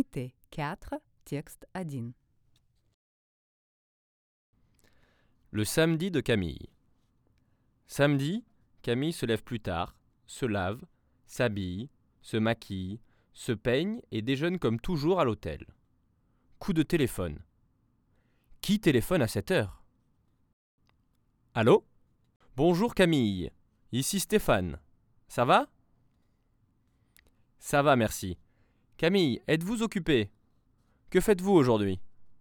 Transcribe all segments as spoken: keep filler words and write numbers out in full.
Unité quatre, текст один. Le samedi de Camille. Samedi, Camille se lève plus tard, se lave, s'habille, se maquille, se peigne et déjeune comme toujours à l'hôtel. Coup de téléphone. Qui téléphone à cette heure ? Allô ? Bonjour Camille, ici Stéphane. Ça va ? Ça va, merci. Camille, êtes-vous occupée ? Que faites-vous aujourd'hui ?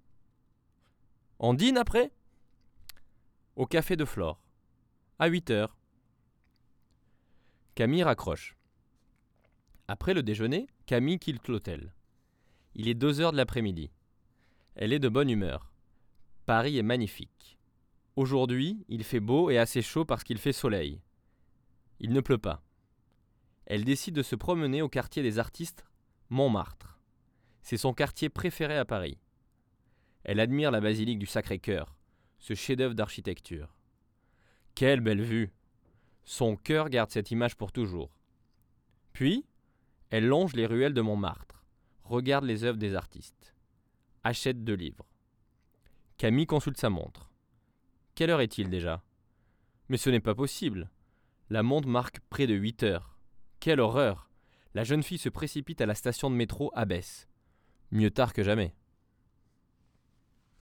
On dîne après ? Au café de Flore. À huit heures. Camille raccroche. Après le déjeuner, Camille quitte l'hôtel. Il est deux heures de l'après-midi. Elle est de bonne humeur. Paris est magnifique. Aujourd'hui, il fait beau et assez chaud parce qu'il fait soleil. Il ne pleut pas. Elle décide de se promener au quartier des artistes, Montmartre. C'est son quartier préféré à Paris. Elle admire la basilique du Sacré-Cœur, ce chef-d'œuvre d'architecture. Quelle belle vue! Son cœur garde cette image pour toujours. Puis, elle longe les ruelles de Montmartre, regarde les œuvres des artistes, achète deux livres. Camille consulte sa montre. Quelle heure est-il déjà ? Mais ce n'est pas possible. La montre marque près de huit heures. Quelle horreur ! La jeune fille se précipite à la station de métro Abbesse. Mieux tard que jamais.